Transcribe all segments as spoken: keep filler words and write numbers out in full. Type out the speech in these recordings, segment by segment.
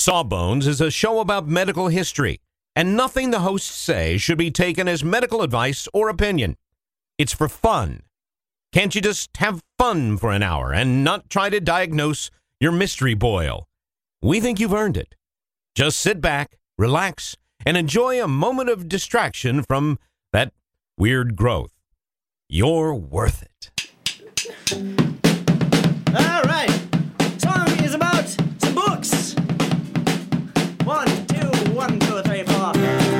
Sawbones is a show about medical history, and nothing the hosts say should be taken as medical advice or opinion. It's for fun. Can't you just have fun for an hour and not try to diagnose your mystery boil? We think you've earned it. Just sit back, relax, and enjoy a moment of distraction from that weird growth. You're worth it. All right. Song is about some books. One, two, one, two, three, four.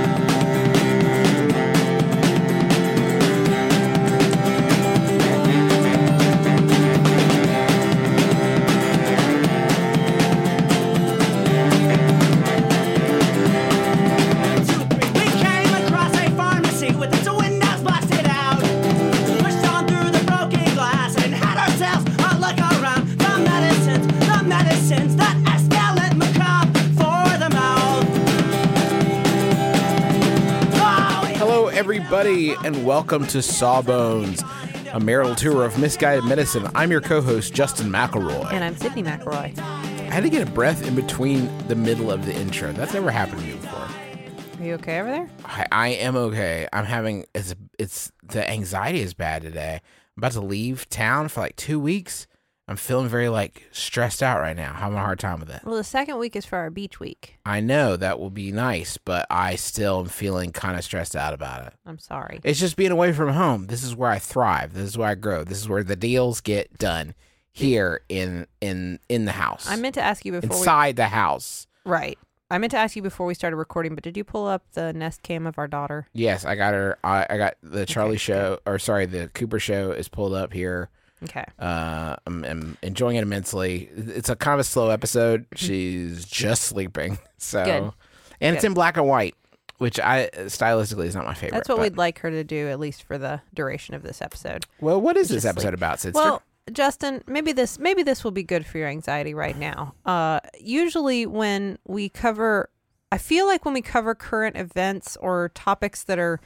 Everybody, and welcome to Sawbones, a marital tour of misguided medicine. I'm your co-host, Justin McElroy. And I'm Sydney McElroy. I had to get a breath in between the middle of the intro. That's never happened to me before. Are you okay over there? I, I am okay. I'm having, it's, it's, the anxiety is bad today. I'm about to leave town for like two weeks. I'm feeling very, like, stressed out right now. Having a hard time with it. Well, the second week is for our beach week. I know. That will be nice, but I still am feeling kind of stressed out about it. I'm sorry. It's just being away from home. This is where I thrive. This is where I grow. This is where the deals get done, here in in in the house. I meant to ask you before Inside we... the house. Right. I meant to ask you before we started recording, but did you pull up the Nest Cam of our daughter? Yes, I got her. I, I got the Charlie Okay, show, or sorry, the Cooper show is pulled up here. Okay. Uh, I'm, I'm enjoying it immensely. It's a kind of a slow episode. She's just sleeping. So, Good. and Good. it's in black and white, which I stylistically is not my favorite. That's what but, we'd like her to do, at least for the duration of this episode. Well, what is Just this episode sleep. about, Sidster? Well, Justin, maybe this maybe this will be good for your anxiety right now. Uh, usually when we cover, I feel like when we cover current events or topics that are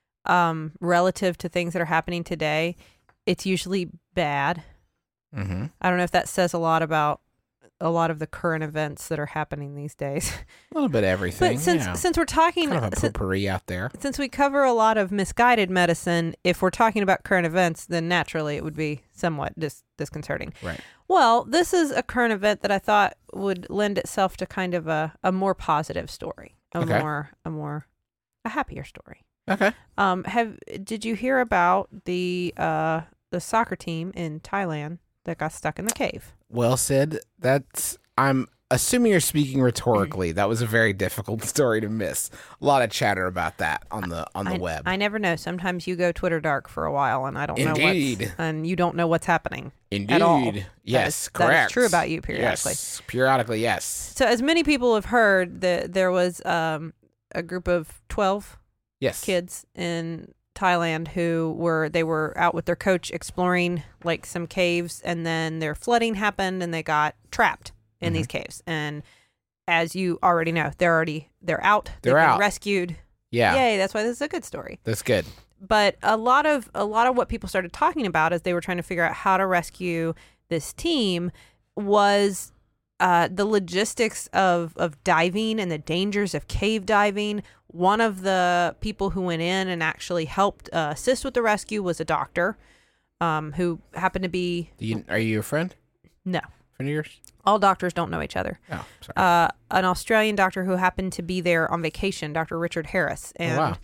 um, relative to things that are happening today, it's usually bad. Mm-hmm. I don't know if that says a lot about a lot of the current events that are happening these days. A little bit of everything. But since yeah. since we're talking, kind of a since, potpourri out there. since we cover a lot of misguided medicine, if we're talking about current events, then naturally it would be somewhat dis- disconcerting. Right. Well, this is a current event that I thought would lend itself to kind of a, a more positive story, a Okay. more a more a happier story. Okay. Um, have did you hear about the uh the soccer team in Thailand that got stuck in the cave? Well said. That's, I'm assuming you're speaking rhetorically. That was a very difficult story to miss. A lot of chatter about that on the on the I, web. I never know. Sometimes you go Twitter dark for a while, and I don't Indeed. know what's, and you don't know what's happening. Indeed. At all. Yes, That is- correct. That is true about you periodically. Yes, periodically, yes. So, as many people have heard, that there was um, a group of twelve Yes. kids in Thailand who were they were out with their coach exploring like some caves, and then their flooding happened and they got trapped in Mhm. these caves. And as you already know, they're already they're out. They're They've been out. rescued. Yeah. Yay! That's why this is a good story. That's good. But a lot of a lot of what people started talking about as they were trying to figure out how to rescue this team was uh, the logistics of of diving and the dangers of cave diving. One of the people who went in and actually helped uh, assist with the rescue was a doctor, um, who happened to be Do you, are you a friend? no. Friend of yours? All doctors don't know each other. Oh, sorry. Uh, an Australian doctor who happened to be there on vacation, Doctor Richard Harris, and Oh, wow.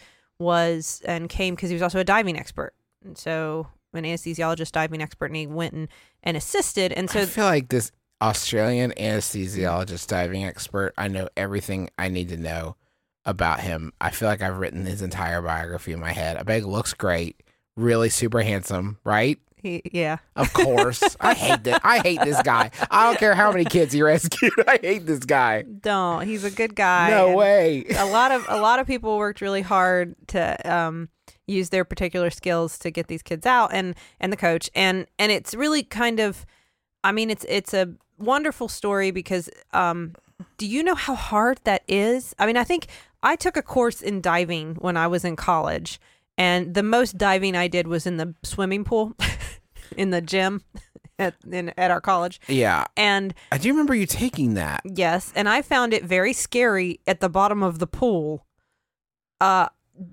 was and came because he was also a diving expert, and so an anesthesiologist, diving expert, and he went and, and assisted. And so I feel like this Australian anesthesiologist diving expert, I know everything I need to know about him. I feel like I've written his entire biography in my head. I bet he looks great, really super handsome, right? he, yeah, Of course. I hate this. I hate this guy. I don't care how many kids he rescued. I hate this guy. don't. He's a good guy. No and way. a lot of a lot of people worked really hard to um, use their particular skills to get these kids out, and and the coach, and and it's really kind of, I mean, it's it's a wonderful story because um, do you know how hard that is? I mean, I think I took a course in diving when I was in college, and the most diving I did was in the swimming pool, in the gym. at in, at our college. Yeah. And I do remember you taking that. yes, and I found it very scary at the bottom of the pool. Uh,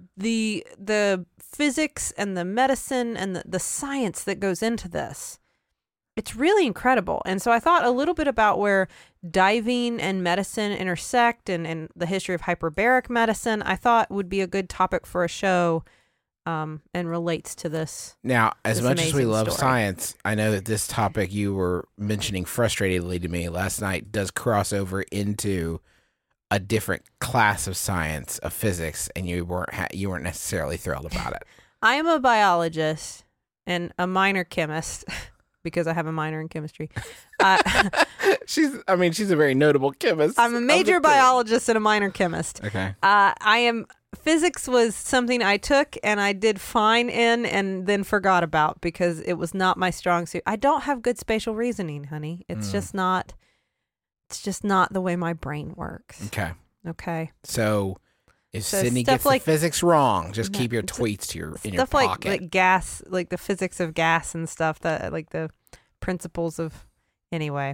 the the physics and the medicine and the, the science that goes into this. It's really incredible. And so I thought a little bit about where diving and medicine intersect and, and the history of hyperbaric medicine, I thought would be a good topic for a show um, and relates to this. Now, as This much as we amazing love story. science, I know that this topic you were mentioning frustratedly to me last night does cross over into a different class of science, of physics, and you weren't ha- you weren't necessarily thrilled about it. I am a biologist and a minor chemist because I have a minor in chemistry. Uh, she's, I mean, she's a very notable chemist. I'm a of major the two. biologist and a minor chemist. Okay. Uh, I am physics was something I took and I did fine in and then forgot about because it was not my strong suit. I don't have good spatial reasoning, honey. It's Mm. just not. It's just not the way my brain works. Okay. Okay. So if So Sydney stuff gets like- the physics wrong, just No, keep your it's- tweets to your in your Stuff like pocket. like gas, like the physics of gas and stuff. That like the principles of. Anyway.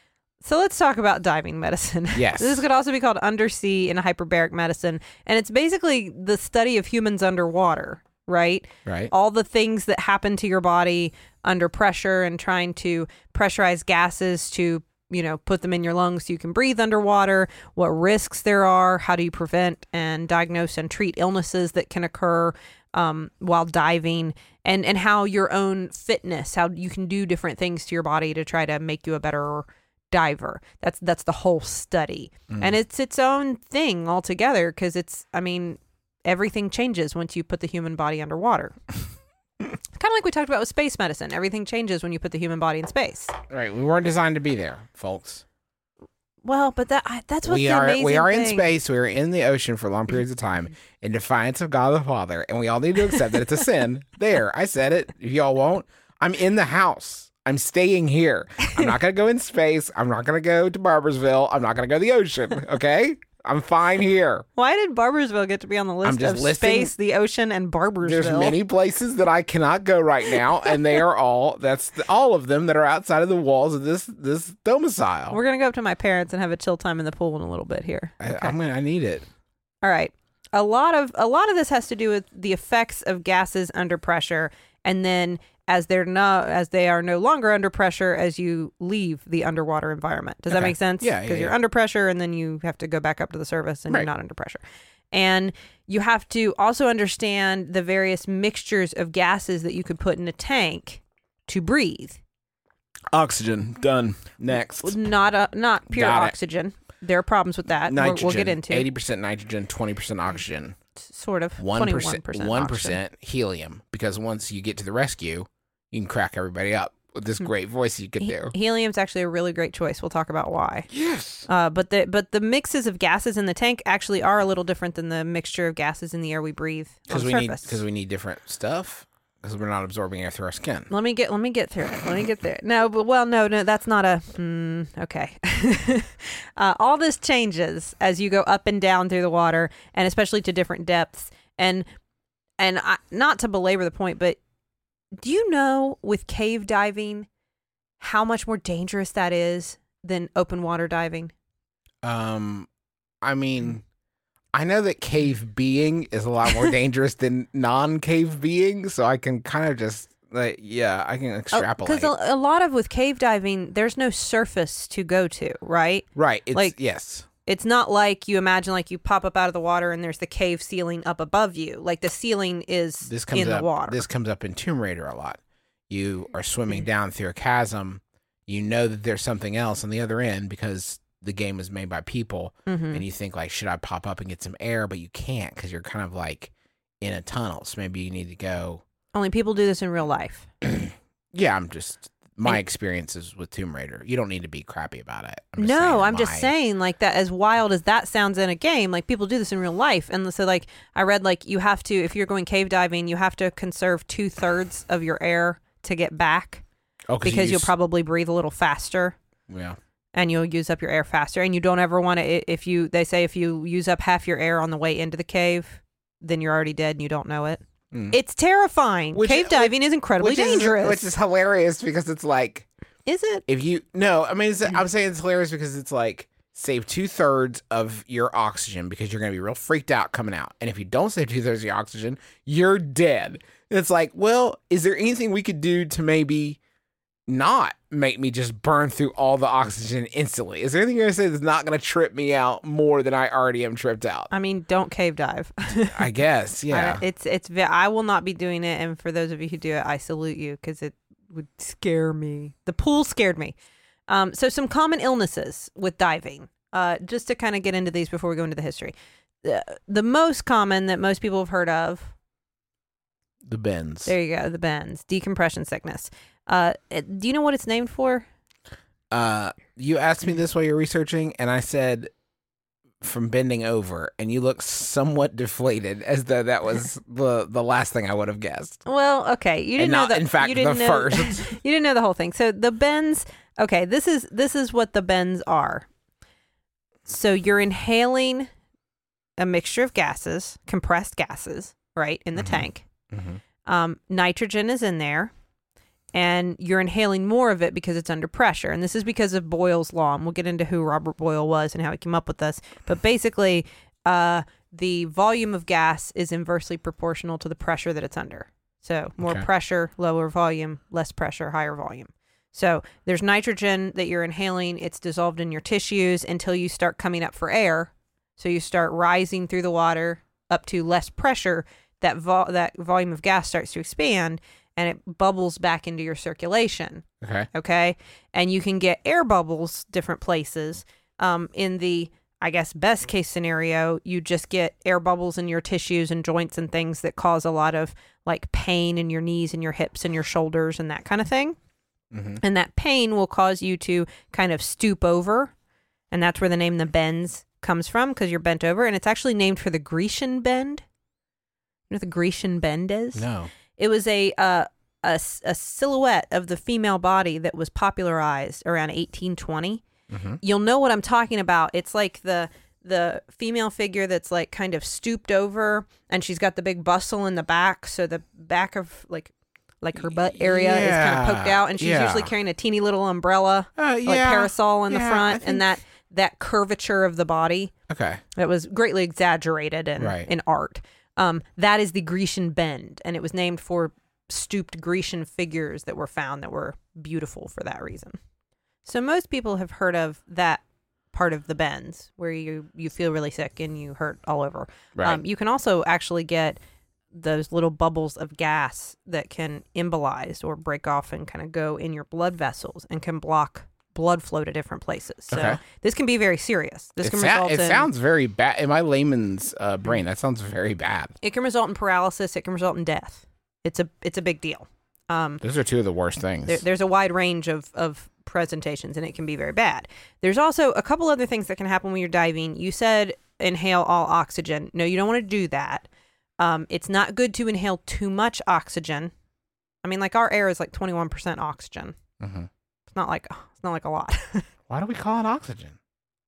So let's talk about diving medicine. Yes. This could also be called undersea and hyperbaric medicine. And it's basically the study of humans underwater, right? Right. All the things that happen to your body under pressure and trying to pressurize gases to, you know, put them in your lungs so you can breathe underwater, what risks there are, how do you prevent and diagnose and treat illnesses that can occur um, while diving, and, and how your own fitness, how you can do different things to your body to try to make you a better diver. That's that's the whole study. Mm. And it's its own thing altogether because it's, I mean, everything changes once you put the human body underwater. Kind of like we talked about with space medicine. Everything changes when you put the human body in space. Right. We weren't designed to be there, folks. Well, but that I, that's what's we the are amazing we are in thing. space. We are in the ocean for long periods of time in defiance of God the Father, and we all need to accept that it's a sin. There, I said it. If y'all won't, I'm in the house. I'm staying here. I'm not gonna go in space. I'm not gonna go to Barbersville. I'm not gonna go to the ocean. Okay, I'm fine here. Why did Barbersville get to be on the list just of listing- space, the ocean, and Barbersville? There's many places that I cannot go right now, and they are all that's the, all of them that are outside of the walls of this this domicile. We're gonna go up to my parents and have a chill time in the pool in a little bit here. I, I'm gonna. I need it. All right. A lot of a lot of this has to do with the effects of gases under pressure, and then as they're no as they are no longer under pressure as you leave the underwater environment. Does that Okay. make sense? Yeah, yeah, Because you're yeah. under pressure, and then you have to go back up to the surface, and Right. you're not under pressure. And you have to also understand the various mixtures of gases that you could put in a tank to breathe. Oxygen done. Next. Not a not pure Got it. oxygen. There are problems with that. We'll, Nitrogen. we'll get into eighty percent nitrogen, twenty percent oxygen, sort of one twenty-one percent, percent one oxygen. percent helium. Because once you get to the rescue, you can crack everybody up with this great voice you could He- do. Helium's actually a really great choice. We'll talk about why. Yes. Uh, but the but the mixes of gases in the tank actually are a little different than the mixture of gases in the air we breathe on Because the we need surface. because we need different stuff. Because we're not absorbing air through our skin. Let me get let me get through it. Let me get there. No, but well, no, no, that's not a. Mm, okay. uh, all this changes as you go up and down through the water, and especially to different depths. And and I, not to belabor the point, but do you know with cave diving how much more dangerous that is than open water diving? Um, I mean, I know that cave being is a lot more dangerous than non-cave being, so I can kind of just like, yeah, I can extrapolate. Because a, a lot of with cave diving, there's no surface to go to, right? right. It's, like- yes. It's not like you imagine like you pop up out of the water and there's the cave ceiling up above you. Like the ceiling is This comes in up. the water. This comes up in Tomb Raider a lot. You are swimming down through a chasm. You know that there's something else on the other end because the game is made by people, Mhm. and you think like, should I pop up and get some air? But you can't because you're kind of like in a tunnel. So maybe you need to go. Only people do this in real life. Yeah, I'm just my And- experiences with Tomb Raider. You don't need to be crappy about it. I'm just No, saying I'm my- just saying like that as wild as that sounds in a game, like people do this in real life. And so like I read like you have to, if you're going cave diving, you have to conserve two thirds of your air to get back Oh, 'cause you because you'll use- probably breathe a little faster. yeah. And you'll use up your air faster, and you don't ever want to. If you, they say, if you use up half your air on the way into the cave, then you're already dead, and you don't know it. Mm. It's terrifying. Which- cave diving is incredibly which is- dangerous. which is hilarious because it's like Is it? If you no, I mean, it's, I'm saying it's hilarious because it's like save two thirds of your oxygen because you're gonna be real freaked out coming out, and if you don't save two thirds of your oxygen, you're dead. And it's like, well, is there anything we could do to maybe not make me just burn through all the oxygen instantly? Is there anything you're gonna say that's not gonna trip me out more than I already am tripped out? I mean, don't cave dive. I guess, yeah. I, it's it's. ve- I will not be doing it, and for those of you who do it, I salute you because it would scare me. The pool scared me. Um, so some common illnesses with diving. Uh, just to kind of get into these before we go into the history. The, the most common that most people have heard of. The bends. There you go. The bends. Decompression sickness. Uh, it- do you know what it's named for? Uh, you asked me this while you're researching, and I said from bending over, and you look somewhat deflated, as though that was the the last thing I would have guessed. Well, okay, you didn't And know not, that. in fact, you didn't the know, first. you didn't know the whole thing. So the bends. Okay, this is this is what the bends are. So you're inhaling a mixture of gases, compressed gases, right, in the Mhm. tank. Mm-hmm. Um, nitrogen is in there, and you're inhaling more of it because it's under pressure. And this is because of Boyle's law. And we'll get into who Robert Boyle was and how he came up with this. But basically, uh, the volume of gas is inversely proportional to the pressure that it's under. So more Okay. pressure, lower volume, less pressure, higher volume. So there's nitrogen that you're inhaling. It's dissolved in your tissues until you start coming up for air. So you start rising through the water up to less pressure. That vo- that volume of gas starts to expand, and it bubbles back into your circulation. Okay. Okay. And you can get air bubbles different places. Um, in the, I guess, best case scenario, you just get air bubbles in your tissues and joints and things that cause a lot of like pain in your knees and your hips and your shoulders and that kind of thing. Mm-hmm. And that pain will cause you to kind of stoop over. And that's where the name the bends comes from, because you're bent over. And it's actually named for the Grecian bend. You know what the Grecian bend is? No. It was a, uh, a s- a silhouette of the female body that was popularized around eighteen twenty. Mm-hmm. You'll know what I'm talking about. It's like the the female figure that's like kind of stooped over, and she's got the big bustle in the back, so the back of like like her butt area is kind of poked Yeah, out, and she's yeah. usually carrying a teeny little umbrella, Uh, yeah. like parasol in the yeah, front, I and that that curvature of the body Okay. that was greatly exaggerated in Right. in art. Um, that is the Grecian bend, and it was named for stooped Grecian figures that were found that were beautiful for that reason. So most people have heard of that part of the bends where you, you feel really sick and you hurt all over. Right. Um, you can also actually get those little bubbles of gas that can embolize or break off and kind of go in your blood vessels and can block blood flow to different places. So Okay. this can be very serious. This it can sou- result it in sounds very bad. In my layman's uh, brain, that sounds very bad. it can result in paralysis. It can result in death. It's a it's a big deal. Um, Those are two of the worst things. there, there's a wide range of of presentations, and it can be very bad. There's also a couple other things that can happen when you're diving. You said inhale all oxygen. No, you don't want to do that. Um, it's not good to inhale too much oxygen. I mean, like our air is like twenty-one percent oxygen. Mhm. It's not like it's not like a lot. Why do we call it oxygen?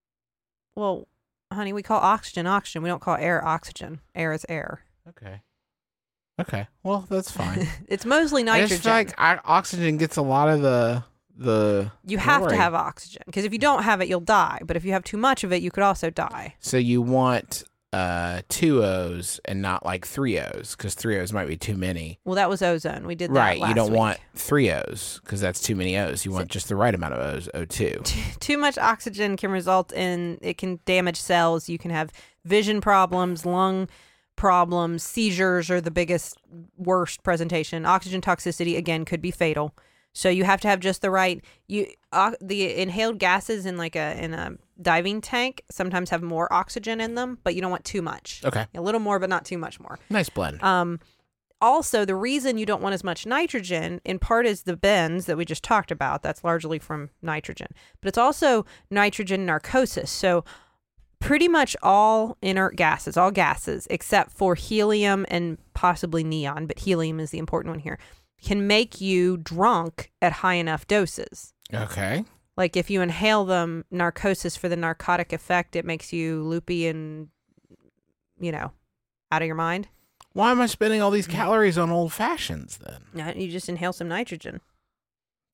Well, honey, we call oxygen oxygen. We don't call air oxygen. Air is air. Okay. Okay. Well, that's fine. It's mostly I nitrogen. just feel like I, oxygen gets a lot of the the. You have to glory. have oxygen, because if you don't have it, you'll die. But if you have too much of it, you could also die. So you want uh two O's and not like three O's, because three O's might be too many. Well, that was ozone. We did that Right. last You don't week. want three O's because that's too many O's. You want just the right amount of O's. O two. Too much oxygen can result in, it can damage cells. You can have vision problems, lung problems, seizures are the biggest, worst presentation. Oxygen toxicity, again, could be fatal. So you have to have just the right, you uh, the inhaled gases in like a in a diving tank sometimes have more oxygen in them, but you don't want too much. Okay. A little more, but not too much more. Nice blend. Um, also, the reason you don't want as much nitrogen, in part, is the bends that we just talked about. That's largely from nitrogen. But it's also nitrogen narcosis. So pretty much all inert gases, all gases, except for helium and possibly neon, but helium is the important one here, can make you drunk at high enough doses. Okay. Like if you inhale them, narcosis for the narcotic effect, it makes you loopy and, you know, out of your mind. Why am I spending all these calories on old fashions then? Yeah, you just inhale some nitrogen.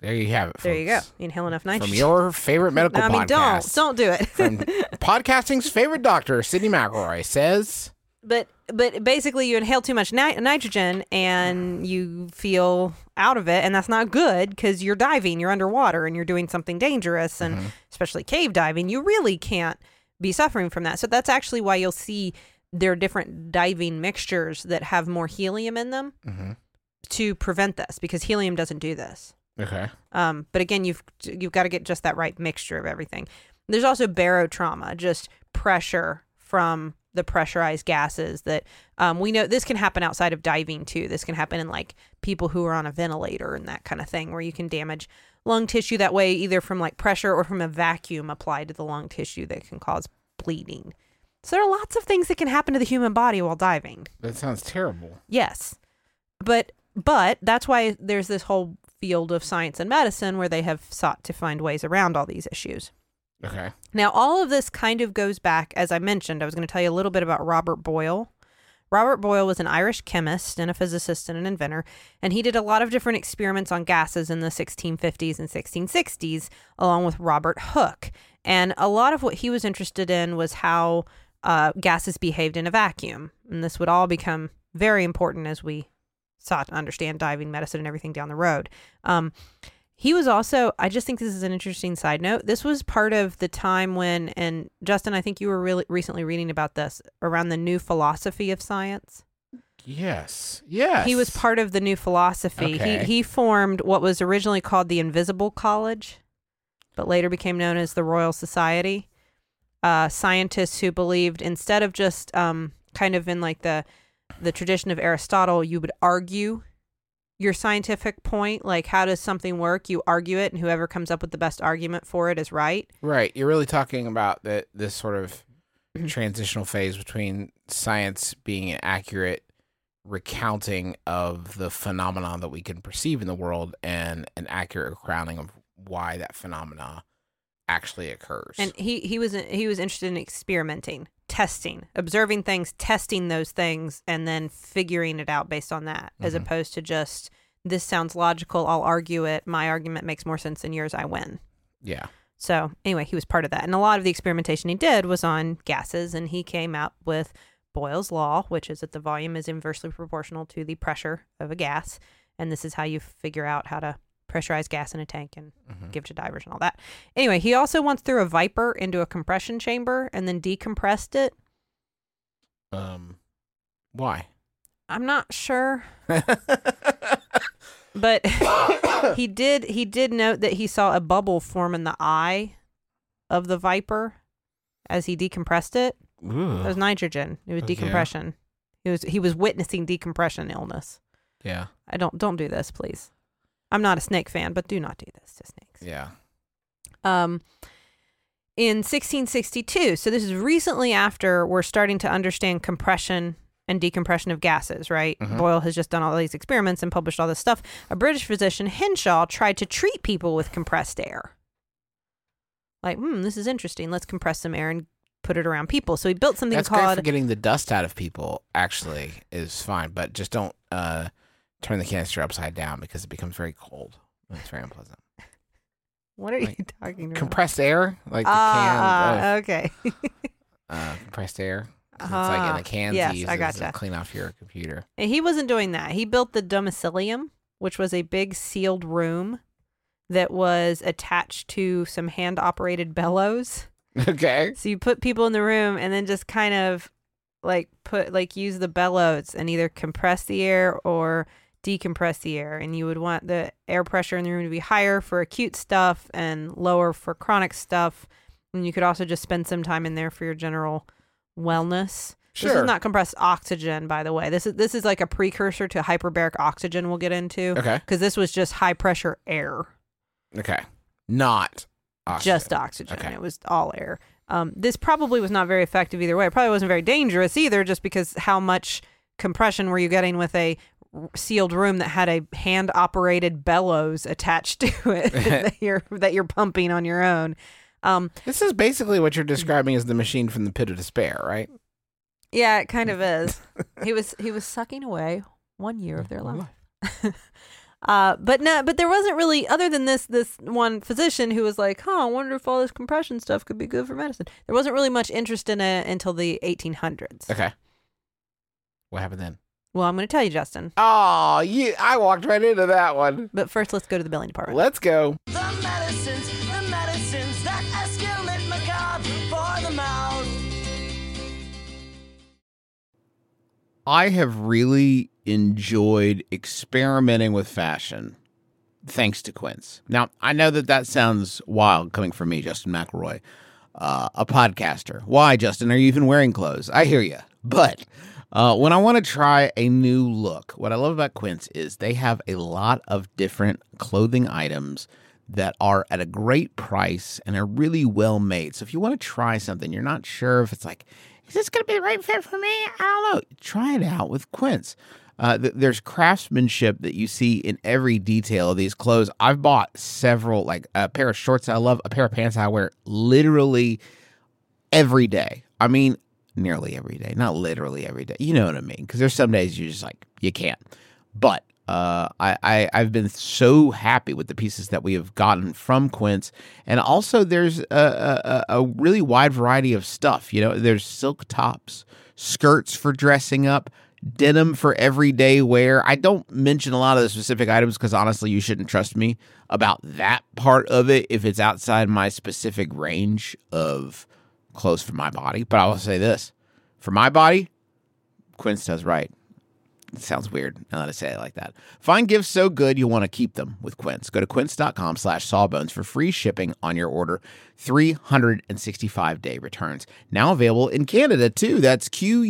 There you have it, folks. There you go. You inhale enough nitrogen. From your favorite medical No, I mean, podcast. don't. Don't do it. From podcasting's favorite doctor, Sydney McElroy, says... But but basically, you inhale too much ni- nitrogen and you feel out of it, and that's not good because you're diving, you're underwater, and you're doing something dangerous, and Mm-hmm. especially cave diving, you really can't be suffering from that. So that's actually why you'll see there are different diving mixtures that have more helium in them Mm-hmm. to prevent this, because helium doesn't do this. Okay. Um, but again, you've you've got to get just that right mixture of everything. There's also barotrauma, just pressure from the pressurized gases that um, we know this can happen outside of diving too. This can happen in like people who are on a ventilator and that kind of thing, where you can damage lung tissue that way, either from like pressure or from a vacuum applied to the lung tissue that can cause bleeding. So there are lots of things that can happen to the human body while diving. That sounds terrible. Yes. But but that's why there's this whole field of science and medicine where they have sought to find ways around all these issues. Okay. Now, all of this kind of goes back, as I mentioned, I was going to tell you a little bit about Robert Boyle. Robert Boyle was an Irish chemist and a physicist and an inventor, and he did a lot of different experiments on gases in the sixteen fifties and sixteen sixties, along with Robert Hooke. And a lot of what he was interested in was how uh, gases behaved in a vacuum. And this would all become very important as we sought to understand diving, medicine, and everything down the road. Um, He was also, I just think this is an interesting side note. This was part of the time when, and Justin, I think you were really recently reading about this, around the new philosophy of science. Yes. Yes. He was part of the new philosophy. Okay. He, he formed what was originally called the Invisible College, but later became known as the Royal Society. Uh, scientists who believed, instead of just um, kind of in like the the tradition of Aristotle, you would argue your scientific point, like how does something work? You argue it, and whoever comes up with the best argument for it is right. Right. You're really talking about that this sort of transitional phase between science being an accurate recounting of the phenomenon that we can perceive in the world and an accurate recounting of why that phenomena actually occurs. And he he was he was interested in experimenting, testing, observing things, testing those things, and then figuring it out based on that, as Mhm. opposed to just, this sounds logical, I'll argue it, my argument makes more sense than yours, I win. yeah. So anyway, he was part of that. And a lot of the experimentation he did was on gases, and he came out with Boyle's law, which is that the volume is inversely proportional to the pressure of a gas. And this is how you figure out how to pressurize gas in a tank and Mhm. give to divers and all that. Anyway, he also once threw a Viper into a compression chamber and then decompressed it. Um, why? I'm not sure, but he did he did note that he saw a bubble form in the eye of the Viper as he decompressed it. It was nitrogen. It was Yeah. decompression. He was he was witnessing decompression illness. Yeah. I don't don't do this, please. I'm not a snake fan, but do not do this to snakes. Yeah. Um, in sixteen sixty-two, so this is recently after we're starting to understand compression and decompression of gases, right? Mhm. Boyle has just done all these experiments and published all this stuff. A British physician, Henshaw, tried to treat people with compressed air. Like, hmm, this is interesting. Let's compress some air and put it around people. So he built something That's great called for getting the dust out of people, actually, is fine. But just don't uh, turn the canister upside down because it becomes very cold. It's very unpleasant. What are you like, talking about? Compressed air? Like the Ah, can okay. of uh, compressed air? 'Cause it's like in Ah, the cans yes, you use I it to gotcha. clean off your computer. And he wasn't doing that. He built the domicilium, which was a big sealed room that was attached to some hand-operated bellows. Okay. So you put people in the room and then just kind of like put like use the bellows and either compress the air or decompress the air. And you would want the air pressure in the room to be higher for acute stuff and lower for chronic stuff. And you could also just spend some time in there for your general wellness. This Sure. is not compressed oxygen, by the way. This is this is like a precursor to hyperbaric oxygen we'll get into. Okay. Because this was just high pressure air. Okay. Not oxygen. Just oxygen. Okay. It was all air. Um, this probably was not very effective either way. It probably wasn't very dangerous either, just because how much compression were you getting with a r- sealed room that had a hand-operated bellows attached to it that you're that you're pumping on your own. Um, This is basically what you're describing as the machine from the pit of despair, right? yeah, it kind of is. he was he was sucking away one year of their life. Uh, but no, but there wasn't really, other than this this one physician who was like, huh, I wonder if all this compression stuff could be good for medicine. There wasn't really much interest in it until the eighteen hundreds. Okay. What happened then? Well, I'm going to tell you, Justin. Oh, you, I walked right into that one. But first, let's go to the billing department. Let's go. The medicines, the medicines that escalate macabre for the mouth. I have really enjoyed experimenting with fashion thanks to Quince. Now, I know that that sounds wild coming from me, Justin McElroy, uh, a podcaster. Why, Justin, are you even wearing clothes? I hear you. But uh, when I want to try a new look, what I love about Quince is they have a lot of different clothing items that are at a great price and are really well made. So if you want to try something, you're not sure if it's like, is this going to be the right fit for me? I don't know. Try it out with Quince. Uh, th- there's craftsmanship that you see in every detail of these clothes. I've bought several, like a pair of shorts I love, a pair of pants I wear literally every day. I mean, nearly every day, not literally every day. You know what I mean? Because there's some days you just like, you can't. But uh, I, I, I've been so happy with the pieces that we have gotten from Quince. And also there's a, a, a really wide variety of stuff. You know, there's silk tops, skirts for dressing up, denim for everyday wear. I don't mention a lot of the specific items because honestly, you shouldn't trust me about that part of it if it's outside my specific range of clothes for my body. But I will say this, for my body, Quince does right. It sounds weird now that I say it like that. Find gifts so good you'll want to keep them with Quince. Go to quince.com slash sawbones for free shipping on your order. three hundred sixty-five day returns. Now available in Canada too. That's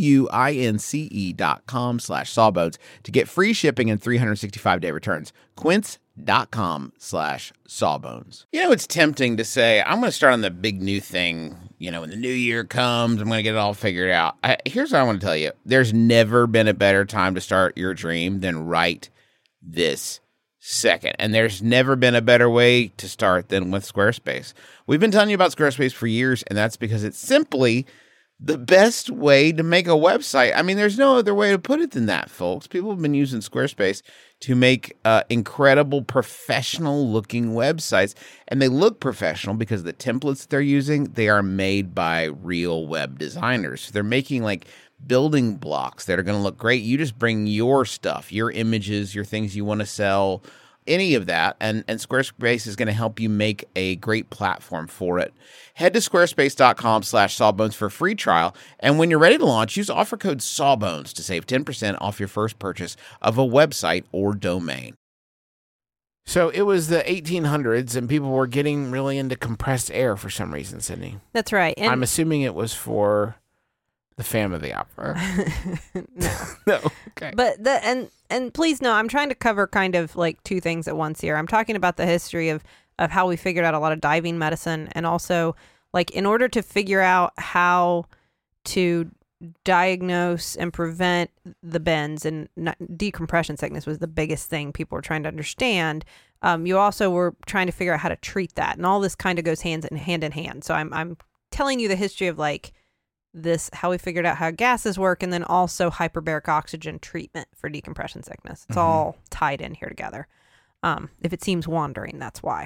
Q-U-I-N-C-E dot com slash sawbones to get free shipping and three hundred sixty-five day returns. Quince.com slash sawbones. You know, it's tempting to say, I'm going to start on the big new thing. You know, when the new year comes, I'm going to get it all figured out. I, here's what I want to tell you. There's never been a better time to start your dream than right this second. And there's never been a better way to start than with Squarespace. We've been telling you about Squarespace for years, and that's because it's simply the best way to make a website. I mean, there's no other way to put it than that, folks. People have been using Squarespace to make uh, incredible professional-looking websites, and they look professional because the templates that they're using, they are made by real web designers. So they're making, like, building blocks that are going to look great. You just bring your stuff, your images, your things you want to sell, any of that, and, and Squarespace is going to help you make a great platform for it. Head to squarespace.com slash sawbones for a free trial, and when you're ready to launch, use offer code sawbones to save ten percent off your first purchase of a website or domain. So it was the eighteen hundreds, and people were getting really into compressed air for some reason, Sydney. That's right. And I'm assuming it was for the Phantom of the Opera. no. No, okay. But the and and please know, I'm trying to cover kind of like two things at once here. I'm talking about the history of of how we figured out a lot of diving medicine, and also like in order to figure out how to diagnose and prevent the bends and not, decompression sickness was the biggest thing people were trying to understand. Um, you also were trying to figure out how to treat that, and all this kind of goes hands in hand in hand. So I'm I'm telling you the history of like this, how we figured out how gases work, and then also hyperbaric oxygen treatment for decompression sickness. It's mm-hmm. all tied in here together. Um, if it seems wandering, that's why.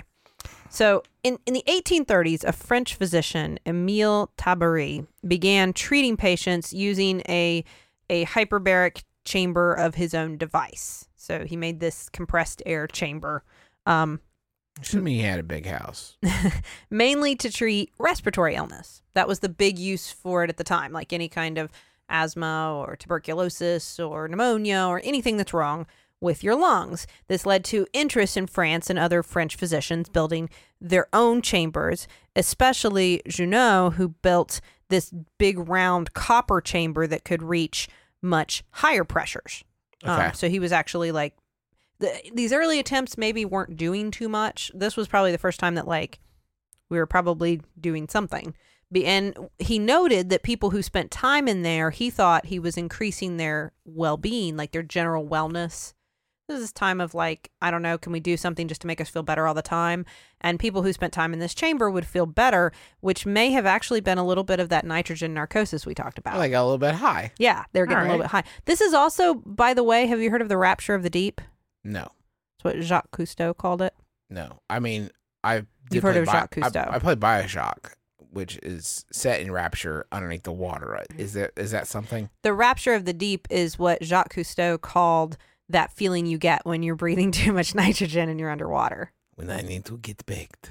So in, in the eighteen thirties, a French physician, Emile Tabary, began treating patients using a, a hyperbaric chamber of his own device. So he made this compressed air chamber. Um, Assuming he had a big house. Mainly to treat respiratory illness. That was the big use for it at the time, like any kind of asthma or tuberculosis or pneumonia or anything that's wrong with your lungs. This led to interest in France and other French physicians building their own chambers, especially Junot, who built this big round copper chamber that could reach much higher pressures. Okay. Um, so he was actually like, the, these early attempts maybe weren't doing too much. This was probably the first time that like we were probably doing something. Be, and he noted that people who spent time in there, he thought he was increasing their well-being, like their general wellness. This is this time of like, I don't know, can we do something just to make us feel better all the time? And people who spent time in this chamber would feel better, which may have actually been a little bit of that nitrogen narcosis we talked about. Oh, they got a little bit high. Yeah, they're getting All a little right. bit high. This is also, by the way, have you heard of the rapture of the deep? No. It's what Jacques Cousteau called it. No, I mean I. You've heard play of Bi- Jacques Cousteau. I, I played Bioshock, which is set in Rapture underneath the water. Is that is that something? The rapture of the deep is what Jacques Cousteau called that feeling you get when you're breathing too much nitrogen and you're underwater. When I need to get baked.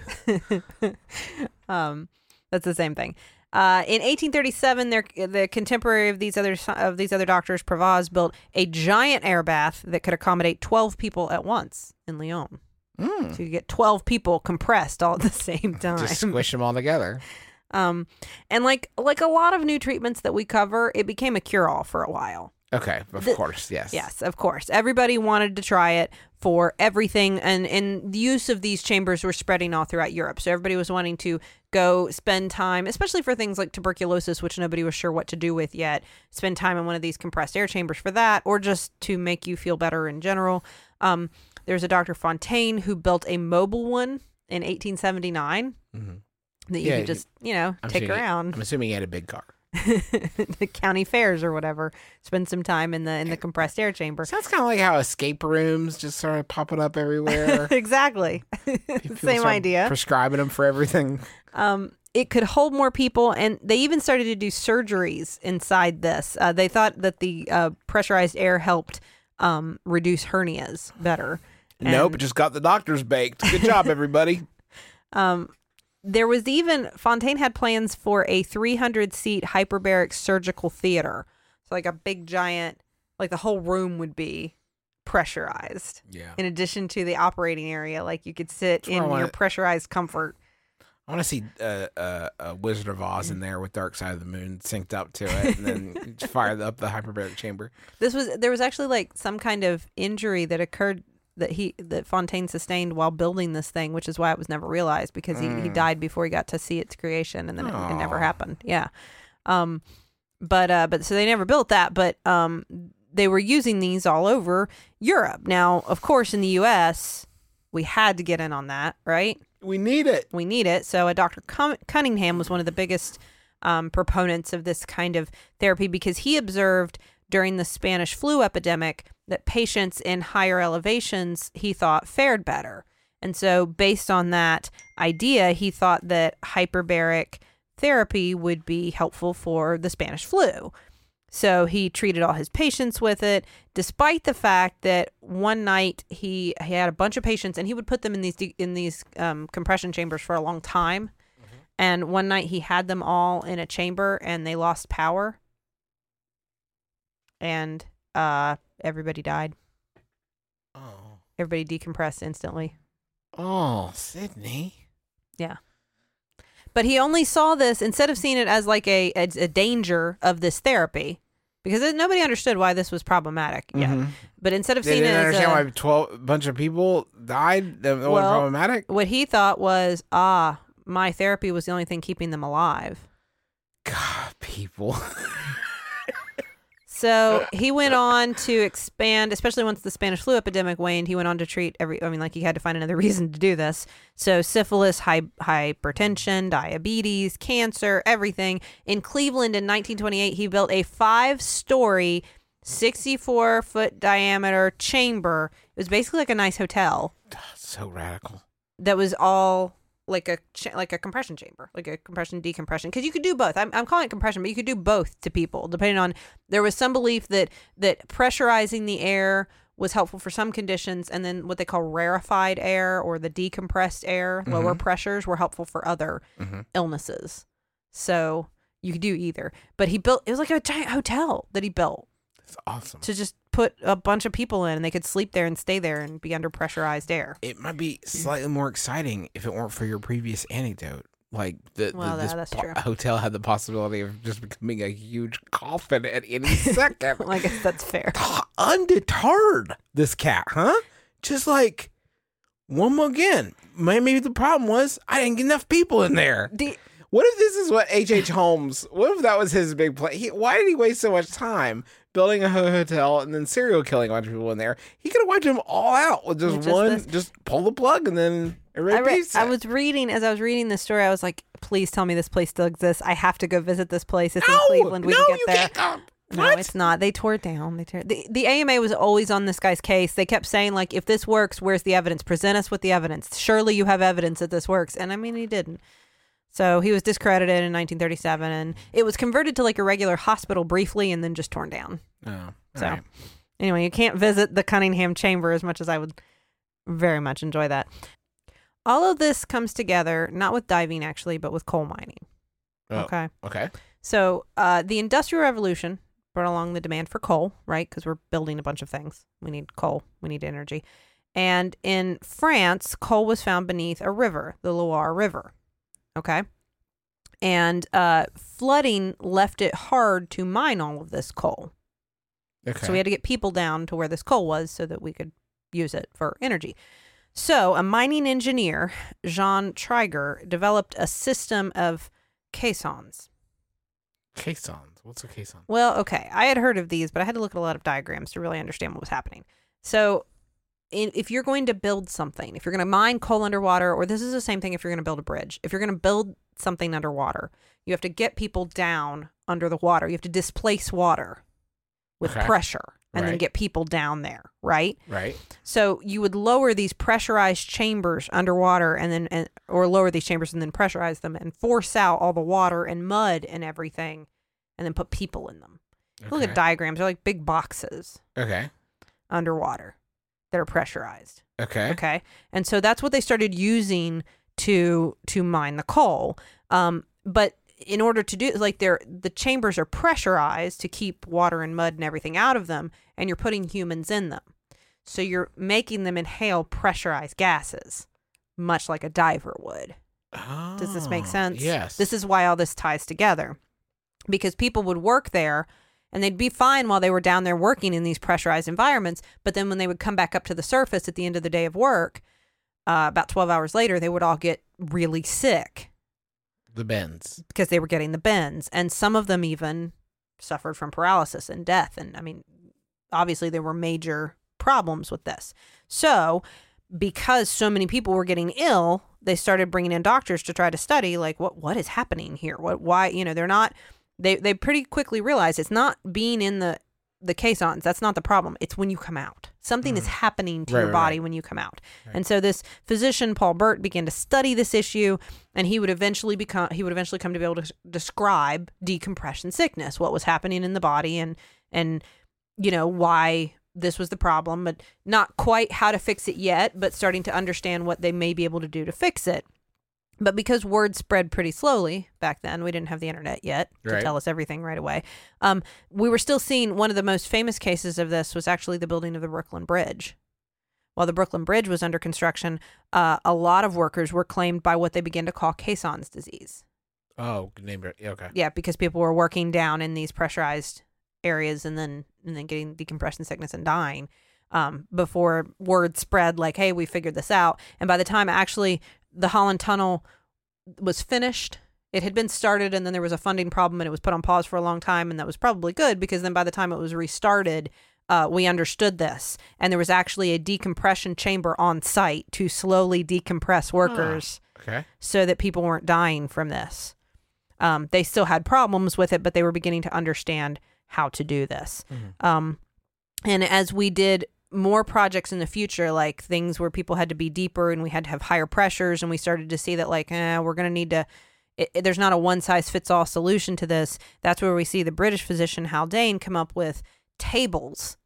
um, that's the same thing. Uh, in eighteen thirty-seven, their, the contemporary of these other of these other doctors, Pravaz, built a giant air bath that could accommodate twelve people at once in Lyon. Mm. So you get twelve people compressed all at the same time. Just squish them all together. Um, and like like a lot of new treatments that we cover, it became a cure-all for a while. Okay, of The- course, yes. Yes, of course. Everybody wanted to try it for everything, and, and the use of these chambers were spreading all throughout Europe. So everybody was wanting to go spend time, especially for things like tuberculosis, which nobody was sure what to do with yet, spend time in one of these compressed air chambers for that, or just to make you feel better in general. Um, there's a Doctor Fontaine who built a mobile one in eighteen seventy-nine Mhm. that you Yeah, could just, you know, I'm take assuming- around. I'm assuming he had a big car. The county fairs or whatever, spend some time in the in the compressed air chamber. Sounds kind of like how escape rooms just sort of popping up everywhere. Exactly. People Same start idea. Prescribing them for everything. Um, it could hold more people, and they even started to do surgeries inside this. Uh, they thought that the uh, pressurized air helped um, reduce hernias better. Nope, And, just got the doctors baked. Good job, everybody. Um, there was even, Fontaine had plans for a three hundred seat hyperbaric surgical theater. So like a big giant, like the whole room would be pressurized. Yeah. In addition to the operating area, like you could sit That's what I in your wanted. pressurized comfort. I want to see uh, uh, uh, Wizard of Oz in there with Dark Side of the Moon synced up to it, and then just fire up the hyperbaric chamber. This was there was actually like some kind of injury that occurred that he that Fontaine sustained while building this thing, which is why it was never realized because he, he died before he got to see its creation, and then it, it never Aw. happened. Yeah, um, but uh, but so they never built that, but um, they were using these all over Europe. Now, of course, in the U S, we had to get in on that, right? We need it. We need it. So, uh, Doctor Cun- Cunningham was one of the biggest um, proponents of this kind of therapy because he observed during the Spanish flu epidemic that patients in higher elevations, he thought, fared better. And so, based on that idea, he thought that hyperbaric therapy would be helpful for the Spanish flu. So he treated all his patients with it, despite the fact that one night he he had a bunch of patients and he would put them in these de- in these um, compression chambers for a long time. Mm-hmm. And one night he had them all in a chamber and they lost power, and uh, everybody died. Oh, Everybody decompressed instantly. oh, Sydney. Yeah. But he only saw this, instead of seeing it as like a, a, a danger of this therapy, because it, nobody understood why this was problematic yet. Mhm. But instead of They seeing it didn't as understand a, why twelve a bunch of people died. That wasn't Well, problematic. what he thought was, ah, my therapy was the only thing keeping them alive. God, people. So he went on to expand, especially once the Spanish flu epidemic waned, he went on to treat every, I mean, like he had to find another reason to do this. So syphilis, hy- hypertension, diabetes, cancer, everything. In Cleveland in nineteen twenty-eight, he built a five-story, sixty-four foot diameter chamber. It was basically like a nice hotel So radical. that was all like a ch- like a compression chamber, like a compression decompression, because you could do both. I'm I'm calling it compression, but you could do both to people depending on. There was some belief that that pressurizing the air was helpful for some conditions, and then what they call rarefied air or the decompressed air, lower pressures, were helpful for other illnesses. So you could do either. But he built it was like a giant hotel that he built It's awesome. to just put a bunch of people in, and they could sleep there and stay there and be under pressurized air. It might be slightly more exciting if it weren't for your previous anecdote. Like the, the Well, this that- that's po- true. hotel had the possibility of just becoming a huge coffin at any second. I guess that's fair. Undeterred, this cat, huh? Just like one more again. Maybe the problem was I didn't get enough people in there. The- What if this is what H H. Holmes? What if that was his big play? He, why did he waste so much time building a ho- hotel and then serial killing a bunch of people in there? He could have wiped them all out with just, With just one. this? Just pull the plug and then I, everybody re- peace. I was reading as I was reading this story. I was like, "Please tell me this place still exists. I have to go visit this place. It's in no, Cleveland. We no, can get you there." can't go. No, What? it's not. They tore it down. They tore the the A M A was always on this guy's case. They kept saying like, if this works, where's the evidence? Present us with the evidence. Surely you have evidence that this works. And I mean, he didn't. So he was discredited in nineteen thirty-seven, and it was converted to like a regular hospital briefly, and then just torn down. Oh, So alright. anyway, you can't visit the Cunningham Chamber as much as I would very much enjoy that. All of this comes together, not with diving actually, but with coal mining. Oh, Okay. Okay. So uh, the Industrial Revolution brought along the demand for coal, right? Because we're building a bunch of things. We need coal. We need energy. And in France, coal was found beneath a river, the Loire River. Okay. And uh, flooding left it hard to mine all of this coal. Okay. So we had to get people down to where this coal was so that we could use it for energy. So a mining engineer, Jean Triger, developed a system of caissons. Caissons. What's a caisson? Well, okay. I had heard of these, but I had to look at a lot of diagrams to really understand what was happening. So in, if you're going to build something, if you're going to mine coal underwater, or this is the same thing if you're going to build a bridge, if you're going to build something underwater, you have to get people down under the water. You have to displace water with Okay. pressure and then Right. get people down there, right? Right. So you would lower these pressurized chambers underwater and then, and, or lower these chambers and then pressurize them and force out all the water and mud and everything and then put people in them. Look Okay. at diagrams. They're like big boxes Okay. underwater that are pressurized. Okay. Okay. And so that's what they started using to to mine the coal. Um, but in order to do like they're the chambers are pressurized to keep water and mud and everything out of them, and you're putting humans in them. So you're making them inhale pressurized gases, much like a diver would. Does this make Oh, sense? Yes. This is why all this ties together. Because people would work there and they'd be fine while they were down there working in these pressurized environments. But then when they would come back up to the surface at the end of the day of work, uh, about twelve hours later, they would all get really sick the bends. because they were getting the bends. And some of them even suffered from paralysis and death. And I mean, obviously there were major problems with this. So because so many people were getting ill, they started bringing in doctors to try to study like what what is happening here? What why, you know, they're not they they pretty quickly realized it's not being in the the caissons. That's not the problem. It's when you come out. Something is happening to Right, your right, body right. when you come out. Right. And so this physician Paul Burt began to study this issue, and he would eventually become he would eventually come to be able to s- describe decompression sickness, what was happening in the body, and and you know why this was the problem, but not quite how to fix it yet, but starting to understand what they may be able to do to fix it. But because word spread pretty slowly back then, we didn't have the internet yet to Right. tell us everything right away. Um, we were still seeing one of the most famous cases of this was actually the building of the Brooklyn Bridge. While the Brooklyn Bridge was under construction, uh, a lot of workers were claimed by what they began to call caissons disease. Oh, name it. Okay. Yeah, because people were working down in these pressurized areas and then and then getting decompression sickness and dying um, before word spread like, hey, we figured this out. And by the time actually the Holland Tunnel was finished, it had been started and then there was a funding problem and it was put on pause for a long time. And that was probably good because then by the time it was restarted, uh, we understood this. And there was actually a decompression chamber on site to slowly decompress workers Okay. so that people weren't dying from this. Um, they still had problems with it, but they were beginning to understand how to do this. Mhm. Um, and as we did more projects in the future, like things where people had to be deeper and we had to have higher pressures, and we started to see that like, eh, we're going to need to, it, it- there's not a one size fits all solution to this. That's where we see the British physician Haldane come up with tables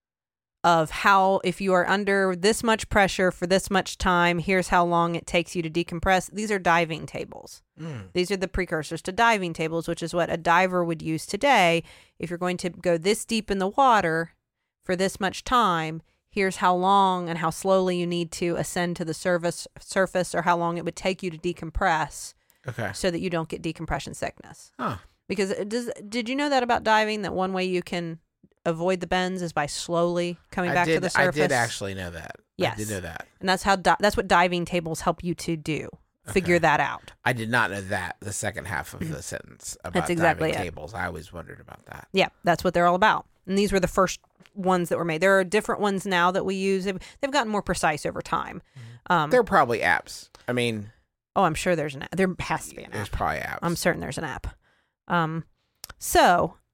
of how, if you are under this much pressure for this much time, here's how long it takes you to decompress. These are diving tables. Mm. These are the precursors to diving tables, which is what a diver would use today. If you're going to go this deep in the water for this much time, here's how long and how slowly you need to ascend to the surface, surface or how long it would take you to decompress Okay. so that you don't get decompression sickness. Huh. Because it does, did you know that about diving, that one way you can avoid the bends is by slowly coming I back did, to the surface? I did actually know that. Yes. I did know that. And that's how di- that's what diving tables help you to do. Figure Okay. that out. I did not know that, the second half of the sentence about That's exactly diving it. tables. I always wondered about that. Yeah, that's what they're all about. And these were the first ones that were made. There are different ones now that we use. They've, they've gotten more precise over time. Um, There are probably apps. I mean, oh, I'm sure there's an app. There has to be an there's app. probably apps. I'm certain there's an app. Um, so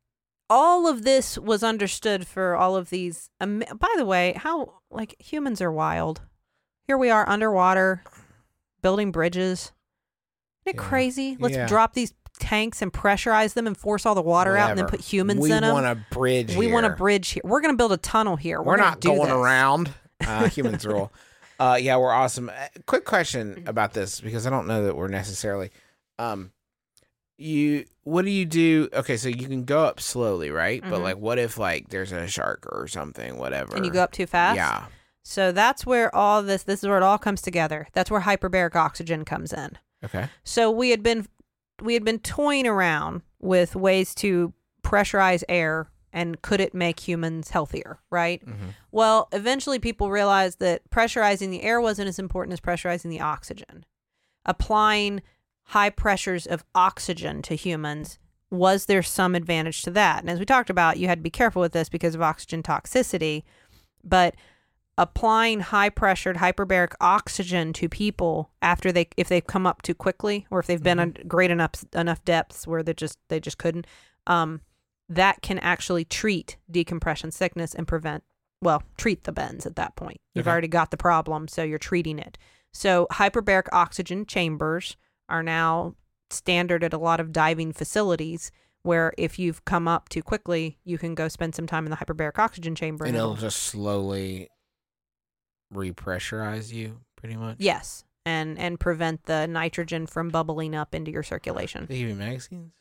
all of this was understood for all of these. Um, by the way, how like humans are wild. Here we are underwater, building bridges. Isn't it Yeah. crazy? Let's Yeah. drop these tanks and pressurize them and force all the water out, and then Whatever. put humans we in them. want a bridge. We here. want a bridge here. We're going to build a tunnel here. We're, We're, gonna not do going this. around. Uh, humans rule. Uh, yeah, we're awesome. Uh, quick question Mm-hmm. about this because I don't know that we're necessarily. Um, you what do you do? Okay, so you can go up slowly, right? But Mhm. like, what if like there's a shark or something, whatever? And you go up too fast? Yeah. So that's where all this, this is where it all comes together. That's where hyperbaric oxygen comes in. Okay. So we had been, we had been toying around with ways to pressurize air, and could it make humans healthier, right? Mhm. Well, eventually people realized that pressurizing the air wasn't as important as pressurizing the oxygen. Applying high pressures of oxygen to humans, was there some advantage to that? And as we talked about, you had to be careful with this because of oxygen toxicity, but applying high pressured hyperbaric oxygen to people after they, if they've come up too quickly, or if they've been Mhm. at great enough enough depths where they just they just couldn't, um, that can actually treat decompression sickness and prevent, well, treat the bends at that point. You've Okay. already got the problem, so you're treating it. So hyperbaric oxygen chambers are now standard at a lot of diving facilities, where if you've come up too quickly, you can go spend some time in the hyperbaric oxygen chamber. And and it'll it'll- just slowly repressurize you, pretty much. Yes, and and prevent the nitrogen from bubbling up into your circulation. They give you magazines.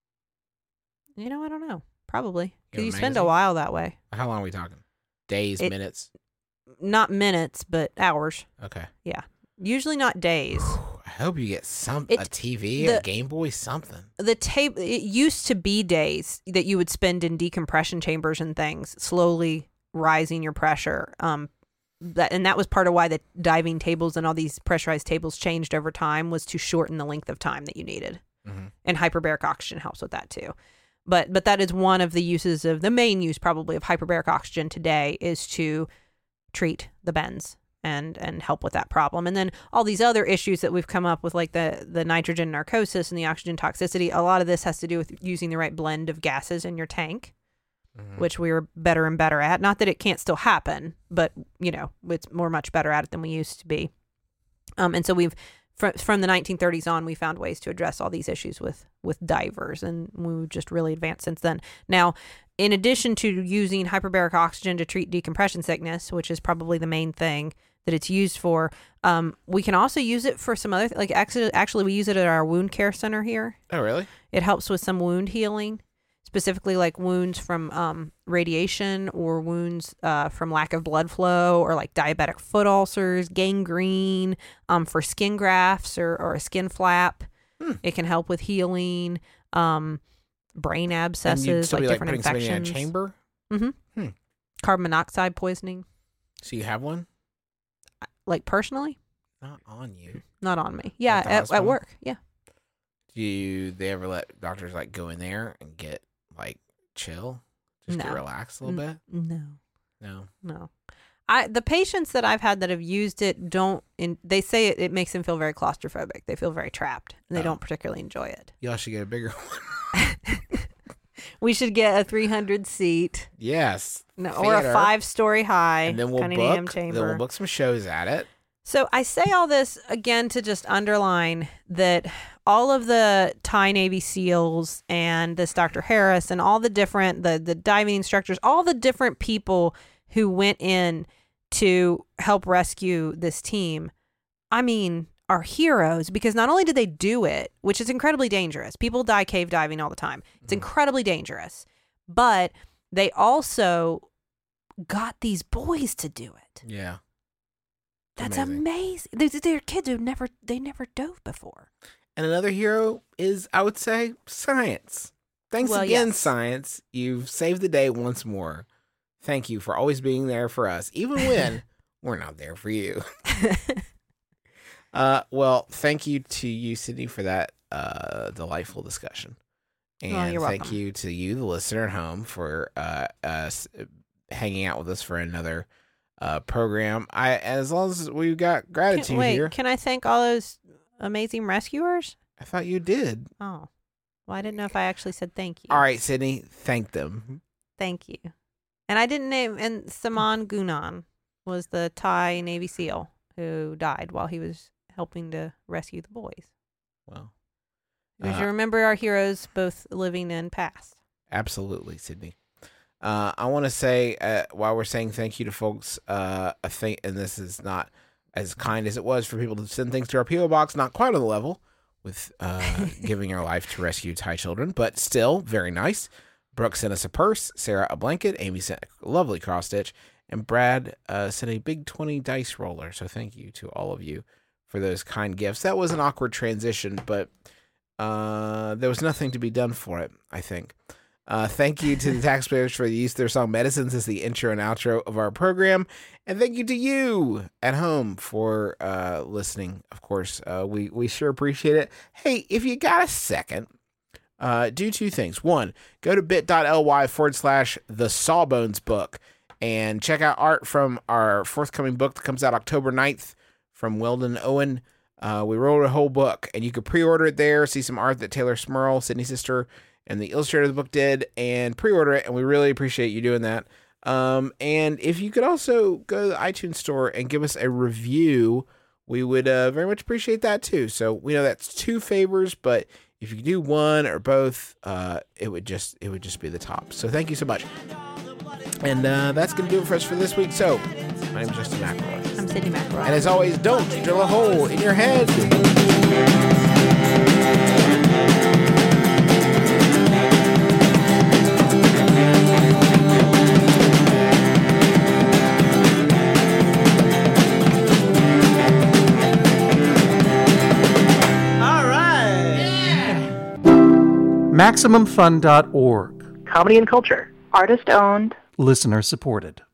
You know, I don't know. Probably You because have you a spend a magazine? while that way. How long are we talking? Days, It- minutes. Not minutes, but hours. Okay. Usually not days. I hope you get some It- a T V, the- a Game Boy, something. The tape. It used to be days that you would spend in decompression chambers and things, slowly rising your pressure. Um, that and that was part of why the diving tables and all these pressurized tables changed over time, was to shorten the length of time that you needed. Mm-hmm. And hyperbaric oxygen helps with that too. But but that is one of the uses of the main use probably of hyperbaric oxygen today, is to treat the bends and and help with that problem. And then all these other issues that we've come up with, like the the nitrogen narcosis and the oxygen toxicity, a lot of this has to do with using the right blend of gases in your tank, Mhm. which we are better and better at. Not that it can't still happen, but you know, it's we're much better at it than we used to be. Um, and so we've from from the nineteen thirties on, we found ways to address all these issues with with divers, and we've just really advanced since then. Now, in addition to using hyperbaric oxygen to treat decompression sickness, which is probably the main thing that it's used for, um, we can also use it for some other, like actually, actually we use it at our wound care center here. Oh, really? It helps with some wound healing, specifically like wounds from um, radiation, or wounds uh, from lack of blood flow, or like diabetic foot ulcers, gangrene, um, for skin grafts or, or a skin flap. Hmm. It can help with healing, um, brain And you'd abscesses, still like be like different putting somebody in a infections. chamber. Mm-hmm. Hmm. Carbon monoxide poisoning, So you have one? like personally, Not on you. not on me. Yeah, At the at, at hospital? work. Yeah. Do you, they ever let doctors like go in there and get like chill, just to No. relax a little bit? No. No. No. I the patients that I've had that have used it don't in they say it, it makes them feel very claustrophobic. They feel very trapped, and they Oh. don't particularly enjoy it. Y'all should get a bigger one. We should get a three hundred seat, Yes. no, or a Theater. five story high And then we'll Cunningham book. chamber. Then we'll book some shows at it. So I say all this again to just underline that all of the Thai Navy SEALs and this Doctor Harris and all the different the the diving instructors, all the different people who went in to help rescue this team, I mean, are heroes, because not only did they do it, which is incredibly dangerous. People die cave diving all the time. It's incredibly dangerous. But they also got these boys to do it. Yeah. It's That's amazing. amazing. They're, they're kids who never they never dove before. And another hero is, I would say, science. Thanks Well, again, yes. science. You've saved the day once more. Thank you for always being there for us, even when we're not there for you. Uh, well, thank you to you, Sydney, for that uh, delightful discussion. And Oh, you're thank welcome. you to you, the listener at home, for uh, us hanging out with us for another uh, program. I, as long as we've got gratitude Can, wait, here, can I thank all those amazing rescuers? I thought you did. Oh, Well, I didn't know if I actually said thank you. All right, Sydney, thank them. Thank you. And I didn't name, and Saman Gunan was the Thai Navy SEAL who died while he was helping to rescue the boys. Well, Because uh, you remember our heroes both living and past. absolutely, Sydney. Uh, I want to say, uh, while we're saying thank you to folks, uh, I think, and this is not as kind as it was for people to send things to our P O box, not quite on the level with uh, giving our life to rescue Thai children, but still very nice. Brooke sent us a purse, Sarah a blanket, Amy sent a lovely cross stitch, and Brad uh, sent a big twenty dice roller. So thank you to all of you for those kind gifts. That was an awkward transition, but uh, there was nothing to be done for it, I think. Uh, thank you to the taxpayers for the use of their song Medicines as the intro and outro of our program. And thank you to you at home for uh, listening. Of course, uh, we, we sure appreciate it. Hey, if you got a second, uh, do two things. One, go to bit.ly forward slash the Sawbones book and check out art from our forthcoming book that comes out October ninth from Weldon Owen. Uh, we wrote a whole book, and you can pre-order it there, see some art that Taylor Smurl, Sydney's sister, and the illustrator of the book did, and pre-order it, and we really appreciate you doing that. Um, and if you could also go to the iTunes store and give us a review, we would uh, very much appreciate that too. So we know that's two favors, but if you could do one or both, uh, it would just it would just be the top. So thank you so much. And uh, that's going to do it for us for this week. So my name is Justin McElroy. I'm Sydney McElroy. And as always, don't drill a hole in your head. Maximum Fun dot org. Comedy and culture. Artist owned. Listener supported.